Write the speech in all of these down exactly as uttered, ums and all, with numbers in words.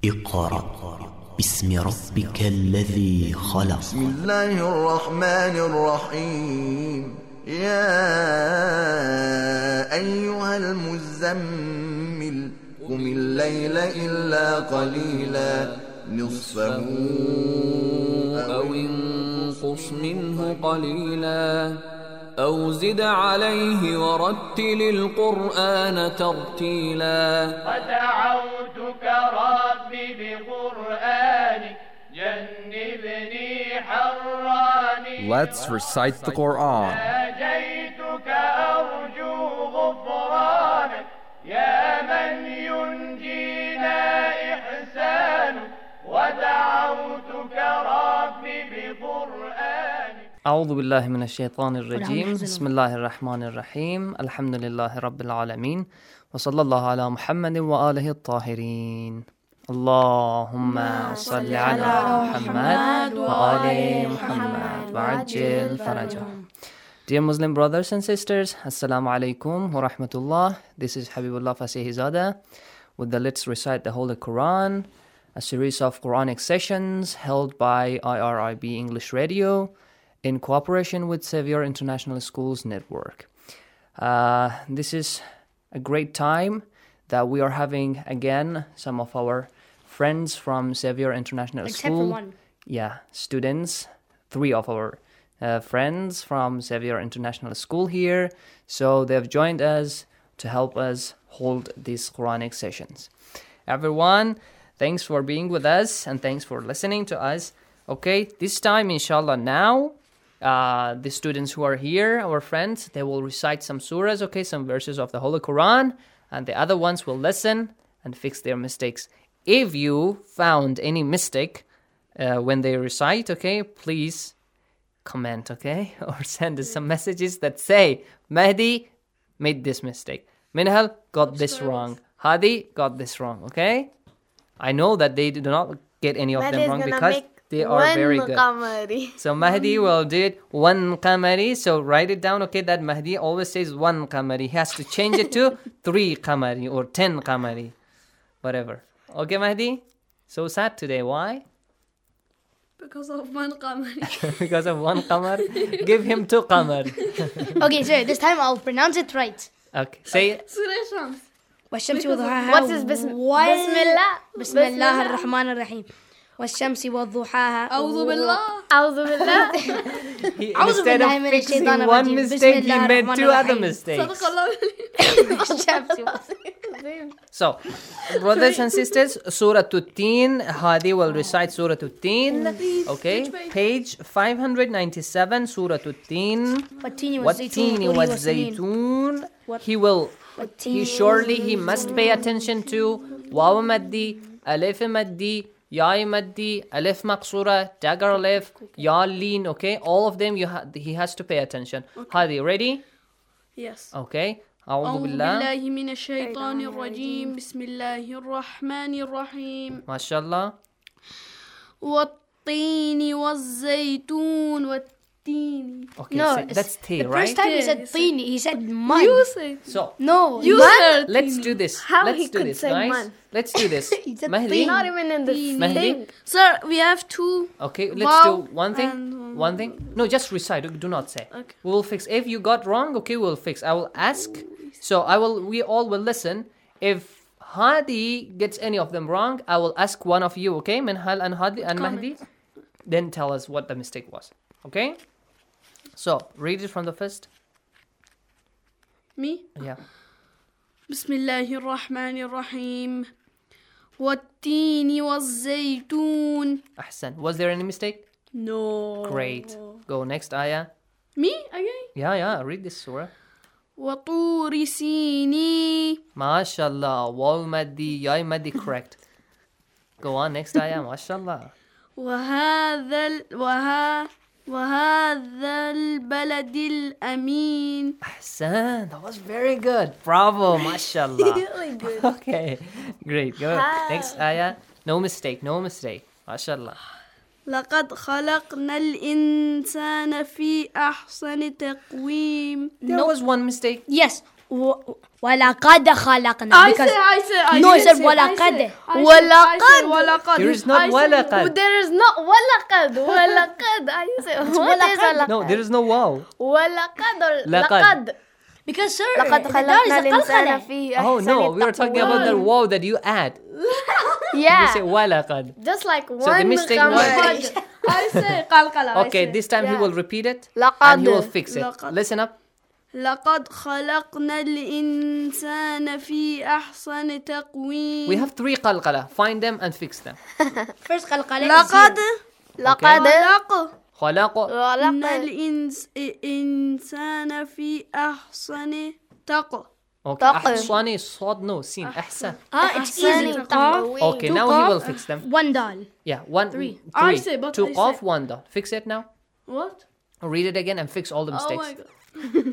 اقرأ باسم ربك الذي خلق. بسم الله الرحمن الرحيم. يا أيها المزمل قم الليل إلا قليلا نصفه أو انقص منه قليلا أو زد عليه ورتل القرآن ترتيلا. ودعوتك ربي بقرآنك جنبني حراني. Let's recite the Quran. ناجيتك أرجو غفرانك يا من ينجينا إحسانك. ودعوتك ربي بقرآنك. أعوذ بالله من الشيطان الرجيم. بسم الله الرحمن الرحيم. الحمد لله رب العالمين وصلى الله على محمد وآله الطاهرين. اللهم صل على محمد وآل محمد وعجل فرجهم. Dear Muslim brothers and sisters, Assalamu alaikum wa rahmatullah. This is Habibullah Fasihizadeh with the Let's Recite the Holy Quran, a series of Quranic sessions held by I R I B English Radio in cooperation with Xavier International Schools Network. Uh, this is a great time that we are having again some of our friends from Xavier International Except School. for one. Yeah, students, three of our uh, friends from Xavier International School here. So they've joined us to help us hold these Quranic sessions. Everyone, thanks for being with us and thanks for listening to us. Okay, this time, inshallah, now, uh, the students who are here, our friends, they will recite some surahs, okay, some verses of the Holy Quran, and the other ones will listen and fix their mistakes. If you found any mistake uh, when they recite, okay, please comment, okay, or send us some messages that say, Mahdi made this mistake. Minhal got this wrong. Hadi got this wrong, okay? I know that they do not get any of them wrong because they are very good. Qamari. So Mahdi will do it one qamari. So write it down, okay, that Mahdi always says one qamari. He has to change it to three qamari or ten qamari. Whatever. Okay, Mahdi? So sad today. Why? Because of one qamari. Because of one qamar? Give him two qamar. Okay, sorry, this time I'll pronounce it right. Okay, say it. Surah Shams. والشمس وضحاها. What is بسم وال- بسم الله بسم الله الرحمن الرحيم. والشمس وضحاها. أعوذ بالله أعوذ بالله He, أعوذ instead بالله of من fixing الشيطان one الرجيم. بسم mistake, he الله made الرحمن two other الرحيم. mistakes. صدق الله والشمس. So, brothers and sisters, Surah Tutin, Hadi will recite Surah Tutin. Okay, page five ninety-seven, Surah Tutin. والتين والزيتون Wattini والطور والسنين. والزيتun. He will, he surely, he must pay attention to Waw Maddi, Alif Maddi, Ya Maddi, Alif Maqsura, Dagger Alif, Ya Leen, okay? All of them, you ha- he has to pay attention. Hadi, ready? Yes. Okay. أعوذ أعوذ بالله. بالله من الشيطان الرجيم بسم الله الرحمن الرحيم ما شاء الله. والطين والزيتون والتين. Okay, No, say- it's- that's tea, The right? first time he said Yes. tini, he said mud. You say So, No, You mud? said let's do this. How Let's he do could this, say guys. man? Let's do this. He said Mahdi. thing. not even in the Mahdi. thing. Sir, we have two. Okay, let's Wow. do one thing. And- One thing. No, just recite. okay, Do not say. Okay. We will fix. If you got wrong, okay, we'll fix. I will ask. So I will. We all will listen. If Hadi gets any of them wrong, I will ask one of you. Okay, Minhal and Hadi and Mahdi. Then tell us what the mistake was. Okay. So read it from the first. Me? Yeah. بسم الله الرحمن الرحيم والتين والزيتون. Ahsan. Was there any mistake? No. Great. Go next ayah. Me again? Yeah, yeah. Read this surah. وطور سيني. MashaAllah. Waw maddi, ya maddi, correct. Go on, next ayah. MashaAllah. وهذا ال... وها... وهذا البلد الأمين. Ahsan. That was very good. Bravo. MashaAllah. Really good. Okay. Great. Go. Next ayah. No mistake. No mistake. MashaAllah. لقد خلقنا الإنسان في أحسن تقويم. There was one mistake. Yes. و- ولقد خلقنا. I Because say, I say, I No, say, it said I say, ولقد. I say, I say, ولقد. ولقد. There is not I say, walaqad. There is not ولقد ولقد. I say what is ولقد. No, there is no wow. ولقد or لقد. لقد. because sir, لقد the dal is خلقنا a الإنسان قلقلة. في Oh أحسن no, we are talking about the تقويم. wow that you add. You Yeah, say walaqad. just like the one mistake grammar. was- I say قلقلة. I Okay, say. this time he Yeah. will repeat it لقد. and he will fix it. لقد. Listen up. لقد خلقنا الإنسان في أحسن تقويم. We have three qalqala. Find them and fix them. First قلقلة is لقد here. لقد خلقنا خلق. الإنسان في أحسن تقويم. Okay. تقوى. أحصاني صاد no sin أحسن. Ah, it's easy. أحسن قاف. تقويم. Okay, Two now he qaf, will fix them. One dal. Yeah, one, Three. I three, say, but two I qaf, say. one dot. Fix it now. What? Read it again and fix all the Oh mistakes. my god.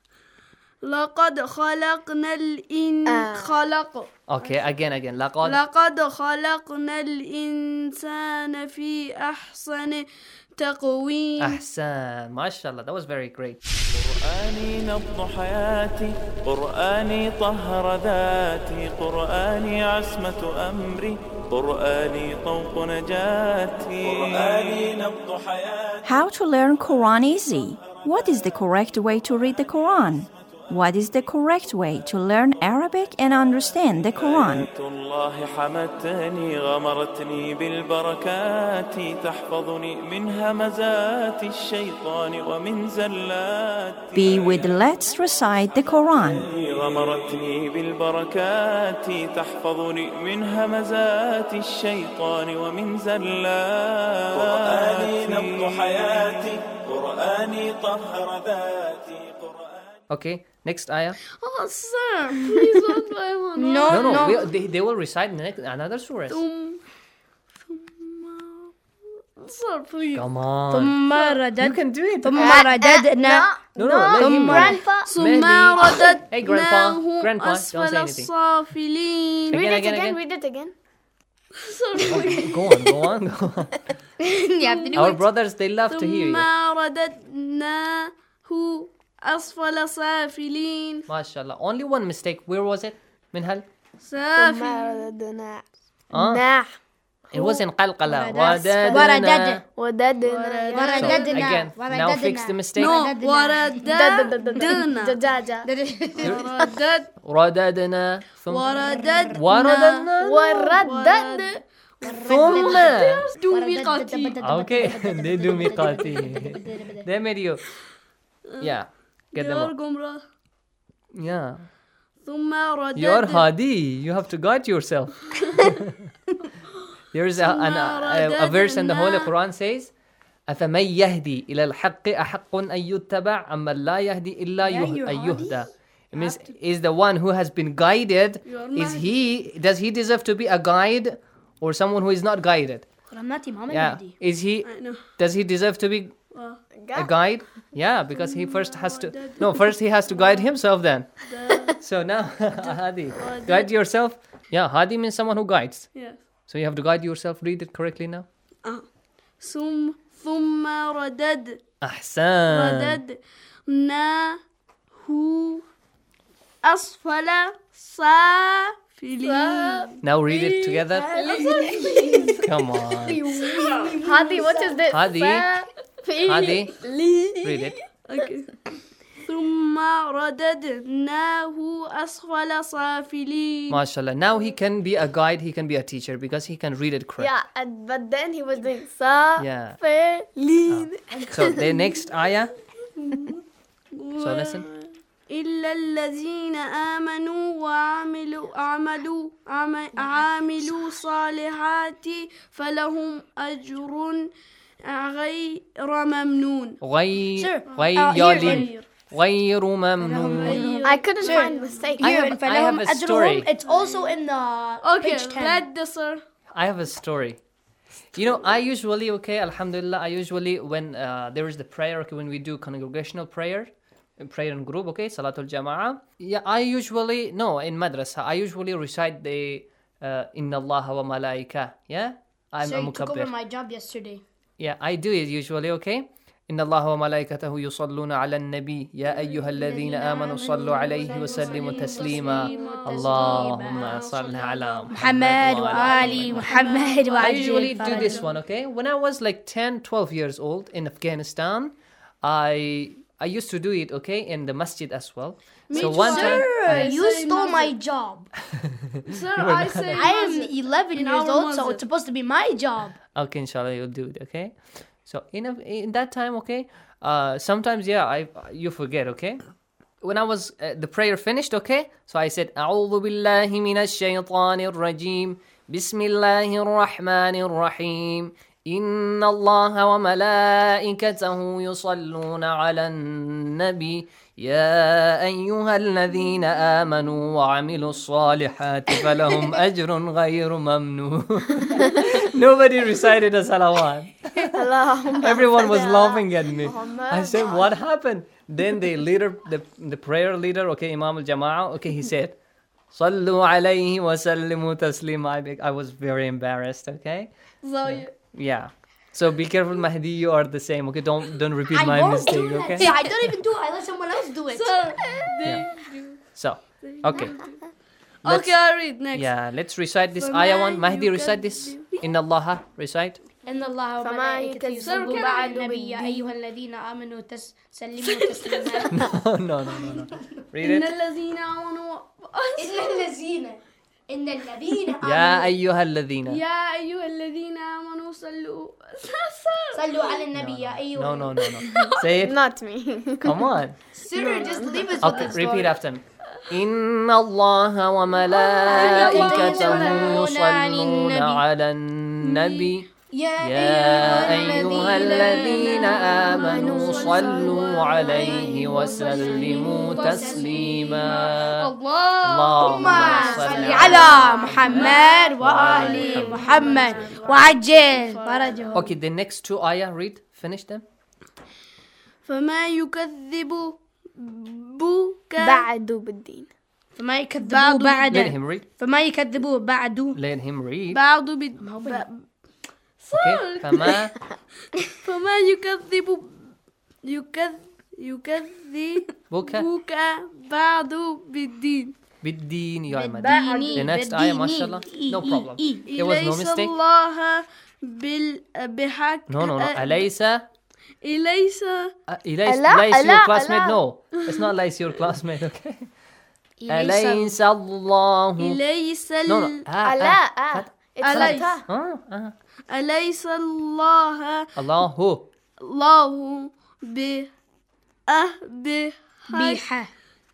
لقد خلقنا الإن آه. خلق Okay, again, again. لقد. لقد خلقنا الإنسان في أحسن تقويم. أحسن. MashaAllah. That was very great. قرآني نبض حياتي، قرآني طهر ذاتي، قرآني عصمة أمري، قرآني طوق نجاتي، قرآني نبض حياتي. How to learn Quran easy? What is the correct way to read the Quran? What is the correct way to learn Arabic and understand the Quran? آيات الله حمتني، غمرتني بالبركات، تحفظني من همزات الشيطان ومن زلات. Be with Let's Recite the Quran. غمرتني بالبركات، تحفظني من همزات الشيطان ومن زلات. قرآني نبض حياتي، قرآني طهر ذاتي. Okay, next ayah. Oh, sir, please don't play one. No, No, no, no. we- they, they will recite next, another surah. Um, sir, please. Come on. ثم You ردد can do it. ثم رددنا. No, no, let him grandpa. ثم Mehdi. Hey, grandpa. رددناه Grandpa, don't say أسفل anything. السافلين. Again, Read it again, again, again. read it again. Okay, go on, go on, go on. You have to do Our it. brothers, they love to hear ثم you. رددناه أسفل سافلين. MashaAllah. Only one mistake. Where was it? Minhal? سافل. ما رددنا Ah, ناح it was in qalqala. وردد. وددنا. وددنا So, ورددنا. again, now fix the mistake. No, ورددنا. ورددنا. دجاجة وردد رددنا. ثم ورددنا. ورددنا. وردد ثم. Do ميقاتي. Okay, they do miqati. They made you. Yeah, get them Your up. gumrah. Yeah. ثم ردد. You're Hadi. You have to guide yourself. There is a, an, a, a verse in the Holy Quran says, أفمن يهدي إلى الحق أحق أن يتبع أما لا يهدي إلا يه- أن يهدى. It means, is the one who has been guided, is he, does he deserve to be a guide or someone who is not guided? رمناتي محمد Yeah. مهدي. Is he, does he deserve to be a guide? Yeah, because he first has to, no, first he has to guide himself then. So now, Hadi, guide yourself. Yeah, Hadi means someone who guides. Yes. So you have to guide yourself. Read it correctly now. ثم ثم ردد. أحسن. رددناه أسفل سافلين. Now read it together. Come on. Hadi, what is this? Hadi. Hadi. Read it. Okay. ثم رددناه أسفل سافلين. MashaAllah. Now he can be a guide. He can be a teacher because he can read it correct. Yeah, and, but then he was doing sa Yeah. fe lin. So the next ayah. So listen. إلا الذين آمنوا وعملوا عملوا عم- عاملوا صالحات فلهم أجر غير ممنون. غير Sir, غير uh, here يالين. غير ممنون. I couldn't find mistake. I Here have- in I have فلهم a أجرهم. story. It's also in the Okay, page ten. let the sir. I have a story. You know, I usually, okay, Alhamdulillah, I usually, when uh, there is the prayer, okay, when we do congregational prayer, prayer in group, okay, Salatul Jama'ah. Yeah, I usually, no, in madrasa, I usually recite the uh, Inna Allah wa malaika, yeah? I'm So a you took over mukabbir. my job yesterday. Yeah, I do it usually, okay? إن الله وملائكته يصلون على النبي يا أيها الذين آمنوا صلوا عليه وسلموا تسليما اللهم صل على محمد وآل محمد I usually do وعجل this one, okay? When I was like ten, twelve years old in Afghanistan, I I used to do it, okay, in the masjid as well. Me so too. one time, Sir, you Same stole as my it. job. Sir, I say I am eleven In years our old, so masjid. it's supposed to be my job. okay, inshallah, you'll do it, okay? So in a, in that time, okay, uh, sometimes yeah, I you forget, okay. When I was uh, the prayer finished, okay, so I said, أعوذ بالله من الشيطان الرجيم بسم الله الرحمن الرحيم إن الله وملائكته يصلون على النبي يا أيها الذين آمنوا وعملوا الصالحات فلهم أجر غير ممنون. Nobody recited a salawat. Everyone was laughing at me. I said, what happened? Then the leader, the, the prayer leader, okay, Imam al-Jama'ah, okay, he said, Sallu alayhi wa sallimu taslima. I was very embarrassed, okay? So, yeah. Yeah. So be careful, Mahdi, you are the same, okay? Don't don't repeat I my won't mistake, do that. okay? See, I don't even do it. I let someone else do it. So, they Yeah. do. So, okay. Let's- Okay, I read next. Yeah, let's recite this فَمَا ayah one. Mahdi, recite this. يُكَذِّبُ- Inna Allah, recite. إن الله فما وملائكته يكذبك يصلون بعد على النبي بالدين. يا أيها الذين آمنوا تس- سلموا تسليما No, no, no, no, no. Read إن it. الذين آمنوا إن الذين إن الذين يا آمنوا أيها الذين. يا أيها الذين آمنوا صلوا صلوا على النبي يا أيها No, no, no, no. Say it. Not me. Come on. Sir, just leave us Okay, with the repeat story. after me. إن الله وملائكته يصلون على النبي يا يا أيها الذين آمنوا صلوا عليه وسلموا تسليما اللهم صل على محمد وآل محمد وعجل فرجه. Okay, the next two ayah, read. Finish them. فما يكذب بك بعد بالدين. فما يكذبوا بعد Let him read. فما يكذبوا بعد Let him read. بعد بالدين. Okay. فما فما يكذب يكذب يكذب بك بك بعد بالدين. بالدين يا Ahmad. بالدين. The next ayah, mashallah. No problem. There was no إليس mistake. الله بال بحق No, no, no. أليس إليس Uh, Elias, Allah, Elias your Allah, classmate? Allah. No, it's not Elias your classmate, okay? إليس أليس الله إليس No, no. ال- Ah, لا ah. آه. It's أليس فتح. Ah, ah. أليس الله الله الله ب أه ب بيحة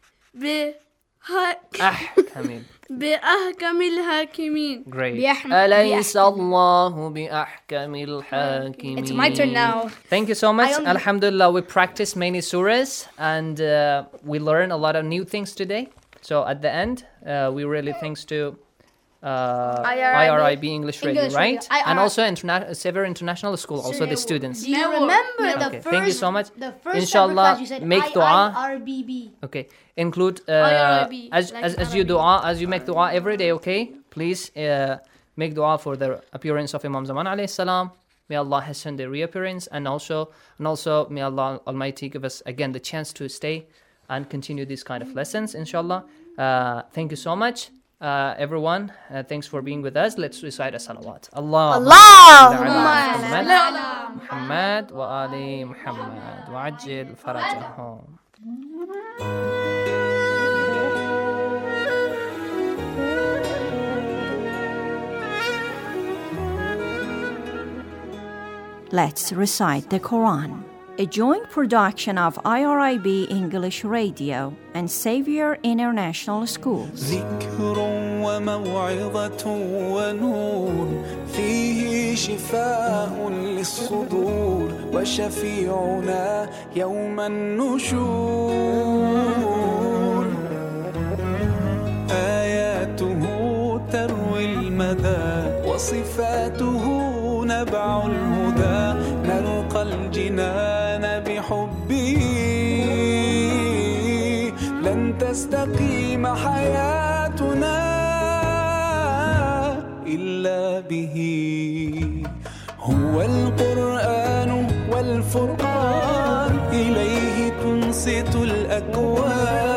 بحق أحكم. بأحكم الحاكمين. Great. بأحم- أليس الله بأحكم الحاكمين. It's my turn now. Thank you so much. I only- Alhamdulillah, we practiced many surahs and uh, we learned a lot of new things today. So at the end, uh, we really thanks to uh, I R I B. I R I B English Radio, English right? Radio. And I R- also interna- Sever International School, also the students. Do you Never. remember Never. the Okay, first thank you so much. the first Inshallah, ever class you said make I dua. I R B B. Okay, include uh, I R I B, as like as as you dua as you make dua every day. Okay, please uh, make dua for the appearance of Imam Zaman alayhi salam. May Allah hasten the reappearance, and also and also may Allah Almighty give us again the chance to stay and continue these kind of lessons. Inshallah. Uh, thank you so much, uh, everyone. Uh, thanks for being with us. Let's recite a salawat. Allah. Allahumma محمد وآل محمد وعجل فرجهم. Let's recite the Quran. A joint production of I R I B English Radio and Xavier International Schools. ذكر وموعظة ونور فيه شفاء للصدور وشفيعنا يوم النشور آياته تروي المدى وصفاته نبع الهدى نلقى الجنان بحبه لن تستقيم حياتنا إلا به هو القرآن والفرقان إليه تنصت الأكوان